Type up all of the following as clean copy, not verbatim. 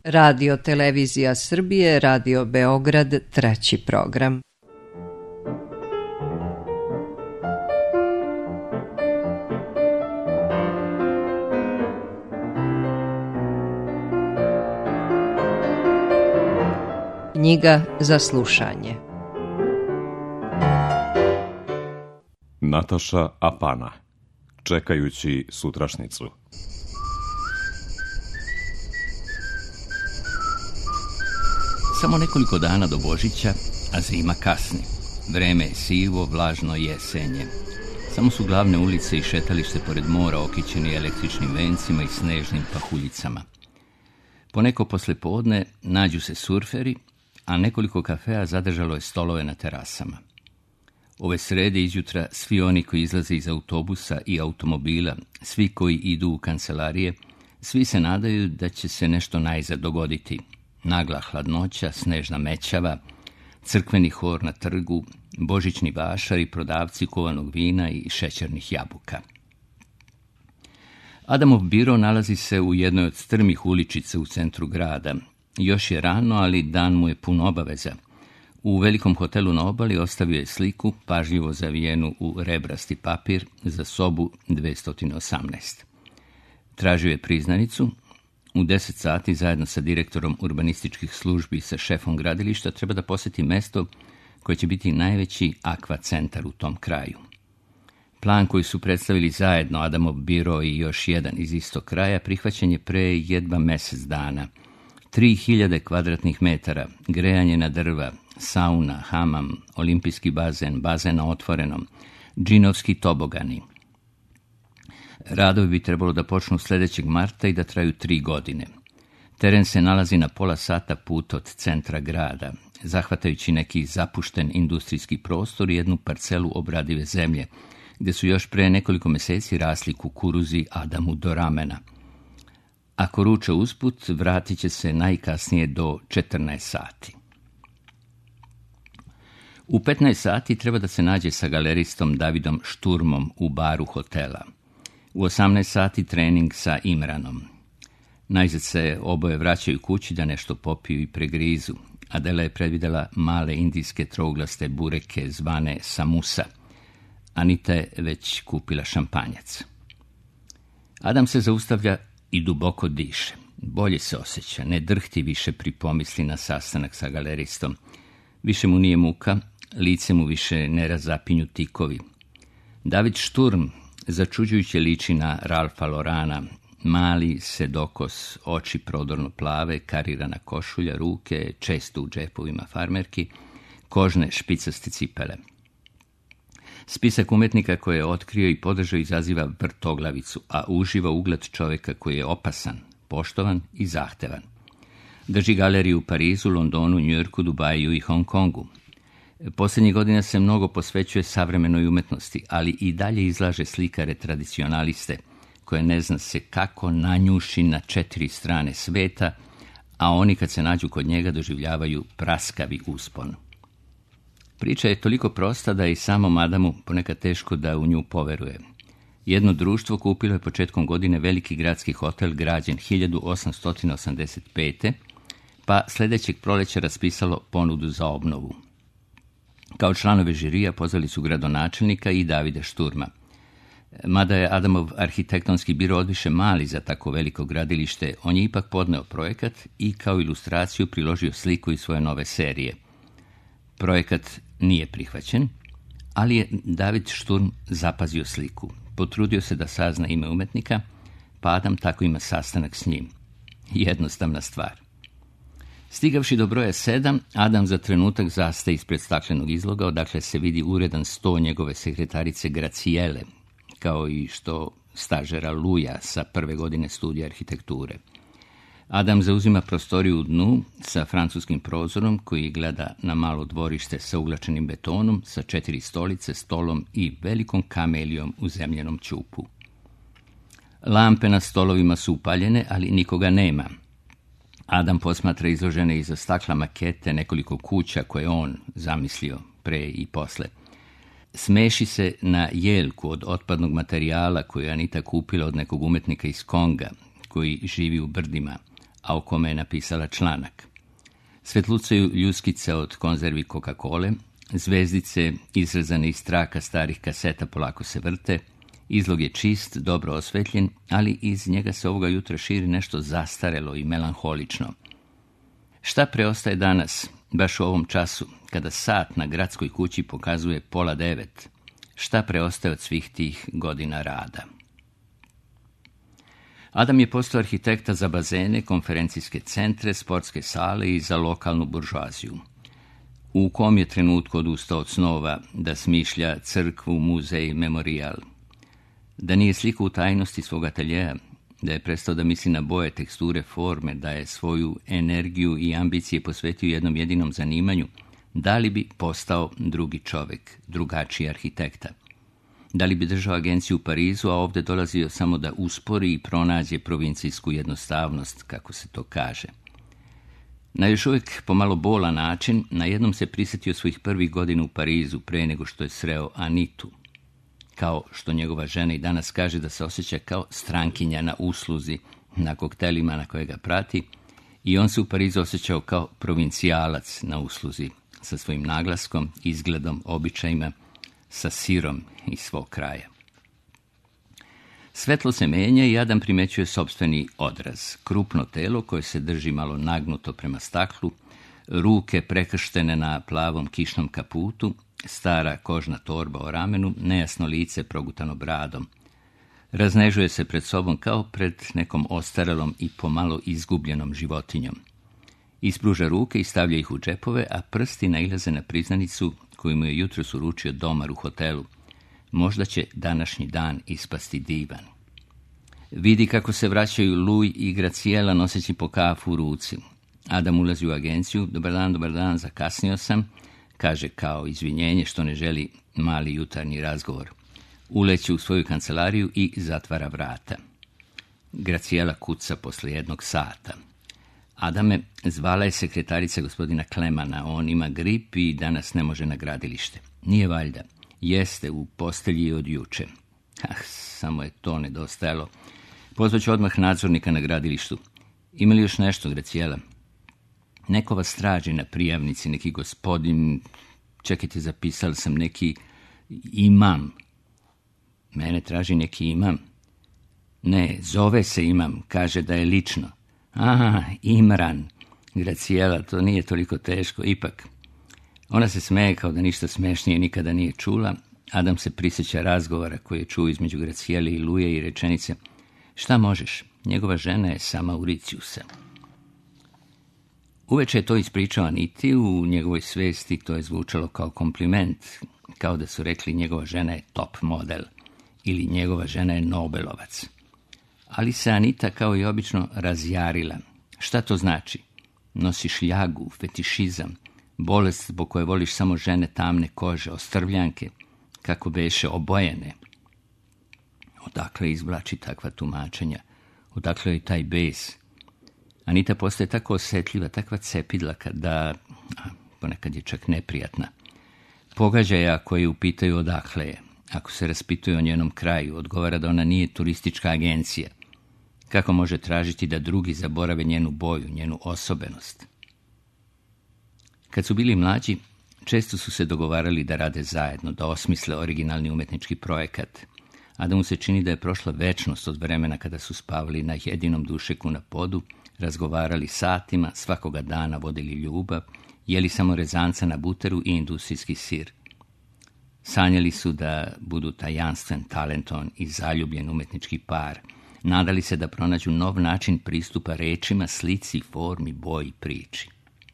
Radio Televizija Srbije, Radio Beograd, 3. program. Knjiga za slušanje. Nataša Apana. Čekajući sutrašnicu. Samo nekoliko dana do Božića, a zima kasni. Vreme je sivo, vlažno i jesenje. Samo su glavne ulice i šetalište pored mora okićeni električnim vencima i snežnim pahuljicama. Poneko poslijepodne nađu se surferi, a nekoliko kafea zadržalo je stolove na terasama. Ove srede izjutra svi oni koji izlaze iz autobusa i automobila, svi koji idu u kancelarije, svi se nadaju da će se nešto najzad dogoditi. Nagla hladnoća, snežna mećava, crkveni hor na trgu, božićni vašari, prodavci kovanog vina i šećernih jabuka. Adamov biro nalazi se u jednoj od strmih uličica u centru grada. Još je rano, ali dan mu je pun obaveza. U velikom hotelu na obali ostavio je sliku, pažljivo zavijenu u rebrasti papir, za sobu 218. Tražio je priznanicu. U 10 sati zajedno sa direktorom urbanističkih službi i sa šefom gradilišta treba da posjeti mesto koje će biti najveći akva centar u tom kraju. Plan koji su predstavili zajedno Adamov biro i još jedan iz istog kraja prihvaćen je pre jedva mjesec dana. 3000 kvadratnih metara, grejanje na drva, sauna, hamam, olimpijski bazen, bazen na otvorenom, džinovski tobogani. Radovi bi trebalo da počnu sljedećeg marta i da traju 3 godine. Teren se nalazi na pola sata puta od centra grada, zahvatajući neki zapušten industrijski prostor i jednu parcelu obradive zemlje, gdje su još pre nekoliko mjeseci rasli kukuruzi Adamu do ramena. Ako ruča usput, vratit će se najkasnije do 14 sati. U 15 sati treba da se nađe sa galeristom Davidom Šturmom u baru hotela. U 18 sati trening sa Imranom. Najzad se oboje vraćaju kući da nešto popiju i pregrizu. Adela je predvidela male indijske trouglaste bureke zvane samusa. Anita je već kupila šampanjac. Adam se zaustavlja i duboko diše. Bolje se osjeća, ne drhti više pri pomisli na sastanak sa galeristom. Više mu nije muka, lice mu više ne razapinju tikovi. David Šturm začuđujuće liči na Ralfa Lorana, mali, sedokos, oči prodorno plave, karirana košulja, ruke često u džepovima farmerki, kožne špicaste cipele. Spisak umetnika koje je otkrio i podržao izaziva vrtoglavicu, a uživa ugled čovjeka koji je opasan, poštovan i zahtevan. Drži galeriju u Parizu, Londonu, Njujorku, Dubaju i Hong Kongu. Posljednjih godina se mnogo posvećuje savremenoj umetnosti, ali i dalje izlaže slikare tradicionaliste, koje ne zna se kako nanjuši na 4 strane sveta, a oni kad se nađu kod njega doživljavaju praskavi uspon. Priča je toliko prosta da je i samom Adamu ponekad teško da u nju poveruje. Jedno društvo kupilo je početkom godine veliki gradski hotel građen 1885. pa sljedećeg proljeća raspisalo ponudu za obnovu. Kao članove žirija pozvali su gradonačelnika i Davida Šturma. Mada je Adamov arhitektonski biro odviše mali za tako veliko gradilište, on je ipak podneo projekat i kao ilustraciju priložio sliku iz svoje nove serije. Projekat nije prihvaćen, ali je David Šturm zapazio sliku. Potrudio se da sazna ime umetnika, pa Adam tako ima sastanak s njim. Jednostavna stvar. Stigavši do broja 7, Adam za trenutak zastaje ispred staklenog izloga, odakle se vidi uredan sto njegove sekretarice Gracijele, kao i što stažera Luja sa prve godine studija arhitekture. Adam zauzima prostoriju u dnu sa francuskim prozorom koji gleda na malo dvorište sa uglačenim betonom, sa 4 stolice, stolom i velikom kamelijom u zemljenom ćupu. Lampe na stolovima su upaljene, ali nikoga nema. Adam posmatra izložene iza stakla makete nekoliko kuća koje on zamislio pre i posle. Smeši se na jelku od otpadnog materijala koju je Anita kupila od nekog umetnika iz Konga, koji živi u brdima, a o kome je napisala članak. Svetlucaju ljuskice od konzervi Coca-Cole, zvezdice izrezane iz traka starih kaseta polako se vrte, izlog je čist, dobro osvetljen, ali iz njega se ovoga jutra širi nešto zastarelo i melanholično. Šta preostaje danas, baš u ovom času, kada sat na gradskoj kući pokazuje 8:30? Šta preostaje od svih tih godina rada? Adam je postao arhitekta za bazene, konferencijske centre, sportske sale i za lokalnu buržoaziju. U kom je trenutku odustao od snova da smišlja crkvu, muzej, memorijal? Da nije slikao u tajnosti svog ateljeja, da je prestao da misli na boje, teksture, forme, da je svoju energiju i ambicije posvetio jednom jedinom zanimanju, da li bi postao drugi čovjek, drugačiji arhitekta? Da li bi držao agenciju u Parizu, a ovdje dolazio samo da uspori i pronađe provincijsku jednostavnost, kako se to kaže? Na još uvijek pomalo bolan način, najednom se prisjetio svojih prvih godina u Parizu pre nego što je sreo Anitu. Kao što njegova žena i danas kaže da se osjeća kao strankinja na usluzi na koktelima na koje ga prati, i on se u Parizu osjećao kao provincijalac na usluzi, sa svojim naglaskom, izgledom, običajima, sa sirom iz svog kraja. Svetlo se menja i Adam primećuje sopstveni odraz. Krupno telo koje se drži malo nagnuto prema staklu, ruke prekrštene na plavom kišnom kaputu, stara kožna torba o ramenu, nejasno lice progutano bradom. Raznežuje se pred sobom kao pred nekom ostarelom i pomalo izgubljenom životinjom. Ispruža ruke i stavlja ih u džepove, a prsti nailaze na priznanicu koju mu je jutros uručio domar u hotelu. Možda će današnji dan ispasti divan. Vidi kako se vraćaju Luj i Gracijela noseći po kafu u ruci. Adam ulazi u agenciju. Dobar dan, zakasnio sam, kaže kao izvinjenje što ne želi mali jutarnji razgovor. Uleće u svoju kancelariju i zatvara vrata. Gracijela kuca posle 1 sata. Adame, zvala je sekretarica gospodina Klemana. On ima grip i danas ne može na gradilište. Nije valjda. Jeste, u postelji od juče. Samo je to nedostajalo. Pozvaću odmah nadzornika na gradilištu. Ima li još nešto, Gracijela? Neko vas traži na prijavnici, neki gospodin, čekajte, zapisali sam, neki imam. Mene traži neki imam? Ne, zove se imam, kaže da je lično. Imran. Gracijela, to nije toliko teško, ipak. Ona se smeje kao da ništa smešnije nikada nije čula. Adam se prisjeća razgovora koji je čuo između Gracijele i Luje i rečenice: šta možeš? Njegova žena je sa Mauriciusa. Uveče je to ispričao Aniti, u njegovoj svesti to je zvučalo kao kompliment, kao da su rekli njegova žena je top model ili njegova žena je Nobelovac. Ali se Anita kao i obično razjarila. Šta to znači? Nosiš ljagu, fetišizam, bolest zbog koje voliš samo žene tamne kože, ostrvljanke, kako beše, obojene. Odakle izvlači takva tumačenja? Odakle je taj bes? Anita postaje tako osjetljiva, takva cepidlaka da ponekad je čak neprijatna. Pogađa je ako je upitaju odakle je. Ako se raspituje o njenom kraju, odgovara da ona nije turistička agencija. Kako može tražiti da drugi zaborave njenu boju, njenu osobenost? Kad su bili mlađi, često su se dogovarali da rade zajedno, da osmisle originalni umetnički projekat, a da mu se čini da je prošla večnost od vremena kada su spavali na jedinom dušeku na podu, razgovarali satima, svakoga dana vodili ljubav, jeli samo rezanca na buteru i industrijski sir. Sanjali su da budu tajanstven, talentovan i zaljubljen umetnički par. Nadali se da pronađu nov način pristupa rečima, slici, formi, boji, priči.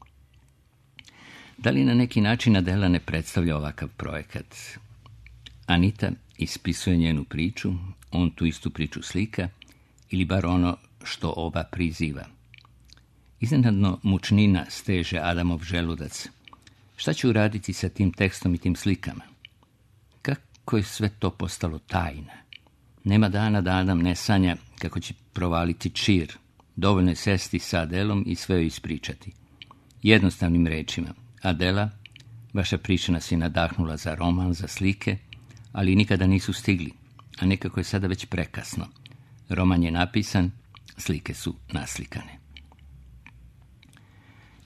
Da li na neki način Adela ne predstavlja ovakav projekat? Anita ispisuje njenu priču, on tu istu priču slika, ili bar ono što oba priziva. Iznenadno mučnina steže Adamov želudac. Šta će uraditi sa tim tekstom i tim slikama? Kako je sve to postalo tajna? Nema dana da Adam ne sanja kako će provaliti čir. Dovoljno je sesti sa Adelom i sve joj ispričati. Jednostavnim rečima: Adela, vaša priča nas je nadahnula za roman, za slike, ali nikada nisu stigli, a nekako je sada već prekasno. Roman je napisan, slike su naslikane.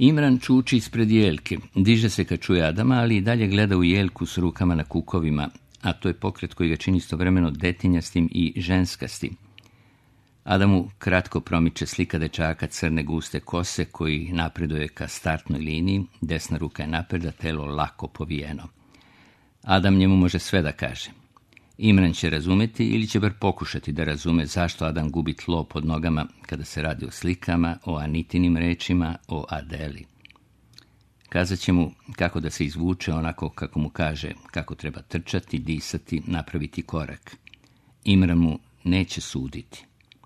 Imran čuči ispred jelke, diže se kad čuje Adama, ali i dalje gleda u jelku s rukama na kukovima, a to je pokret koji ga čini istovremeno detinjastim i ženskastim. Adamu kratko promiče slika dečaka crne guste kose koji napreduje ka startnoj liniji, desna ruka je napred, a telo lako povijeno. Adam njemu može sve da kaže. Imran će razumeti ili će bar pokušati da razume zašto Adam gubi tlo pod nogama kada se radi o slikama, o Anitinim rečima, o Adeli. Kazat će mu kako da se izvuče onako kako mu kaže, kako treba trčati, disati, napraviti korak. Imran mu neće suditi.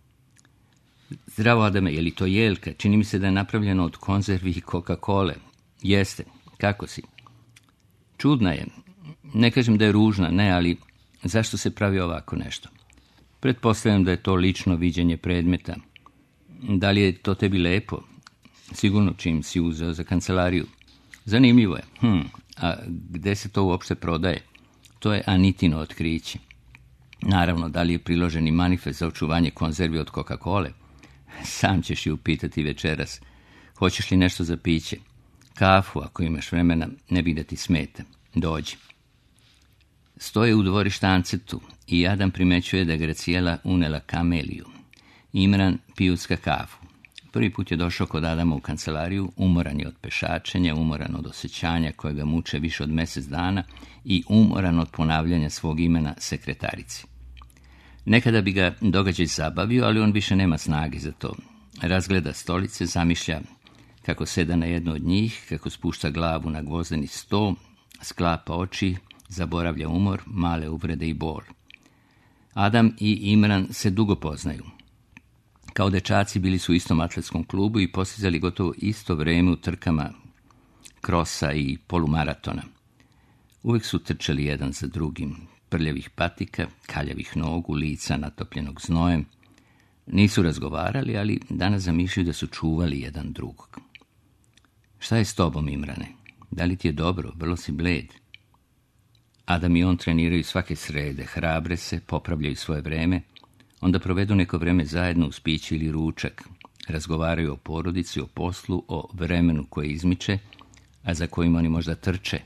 Zdravo, Adame, je li to jelka? Čini mi se da je napravljeno od konzervi i Coca-Cole. Jeste, kako si? Čudna je. Ne kažem da je ružna, ne, ali zašto se pravi ovako nešto? Pretpostavljam da je to lično viđenje predmeta. Da li je to tebi lepo? Sigurno čim si uzeo za kancelariju. Zanimljivo je. A gde se to uopšte prodaje? To je Anitino otkriće. Naravno, da li je priloženi manifest za očuvanje konzervi od Coca-Cole? Sam ćeš ju upitati večeras. Hoćeš li nešto za piće? Kafu, ako imaš vremena, ne bi da ti smeta. Dođi. Stoje u dvorištu Ancetu i Adam primećuje da je Gracijela unela kameliju. Imran pijucka kafu. Prvi put je došao kod Adama u kancelariju, umoran je od pešačenja, umoran od osjećanja koje ga muče više od mjesec dana i umoran od ponavljanja svog imena sekretarici. Nekada bi ga događaj zabavio, ali on više nema snage za to. Razgleda stolice, zamišlja kako seda na jednu od njih, kako spušta glavu na gvozdeni sto, sklapa oči, zaboravlja umor, male uvrede i bol. Adam i Imran se dugo poznaju. Kao dečaci bili su u istom atletskom klubu i postizali gotovo isto vrijeme u trkama krosa i polumaratona. Uvijek su trčali jedan za drugim, prljavih patika, kaljavih nogu, lica natopljenog znojem. Nisu razgovarali, ali danas zamišljaju da su čuvali jedan drugog. Šta je s tobom, Imrane? Da li ti je dobro? Vrlo si bled. Adam i on treniraju svake srede, hrabre se, popravljaju svoje vreme, onda provedu neko vreme zajedno uz piće ili ručak, razgovaraju o porodici, o poslu, o vremenu koje izmiče, a za kojim oni možda trče.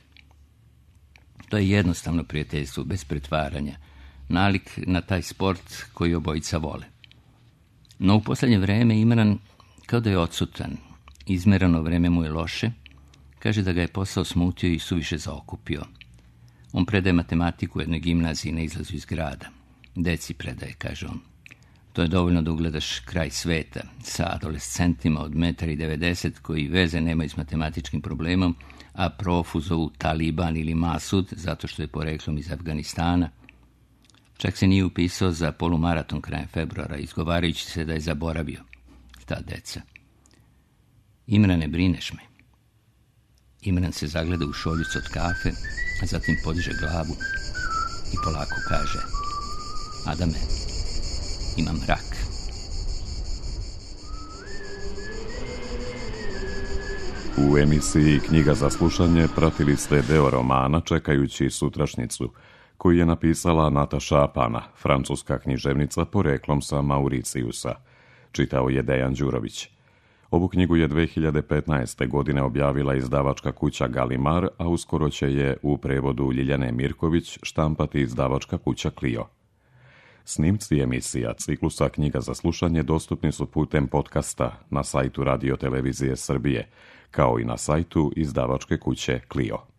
To je jednostavno prijateljstvo, bez pretvaranja, nalik na taj sport koji obojica vole. No u posljednje vreme Imran kao da je odsutan, izmerano vreme mu je loše, kaže da ga je posao smutio i suviše zaokupio. On predaje matematiku u jednoj gimnaziji na izlazu iz grada. Deci predaje, kaže on. To je dovoljno da ugledaš kraj sveta sa adolescentima od 1,90 m koji veze nemaju s matematičkim problemom, a profu zovu Taliban ili Masud zato što je poreklom iz Afganistana. Čak se nije upisao za polumaraton krajem februara, izgovarajući se da je zaboravio. Ta deca. Imrane, brineš me. Imran se zagleda u šoljicu od kafe, a zatim podiže glavu i polako kaže: Adame, imam rak. U emisiji Knjiga za slušanje pratili ste deo romana Čekajući sutrašnjicu, koju je napisala Nataša Apana, francuska književnica poreklom sa Mauricijusa. Čitao je Dejan Đurović. Ovu knjigu je 2015. godine objavila izdavačka kuća Galimar, a uskoro će je u prevodu Ljiljane Mirković štampati izdavačka kuća Clio. Snimci emisija ciklusa Knjiga za slušanje dostupni su putem podcasta na sajtu Radio Televizije Srbije, kao i na sajtu izdavačke kuće Clio.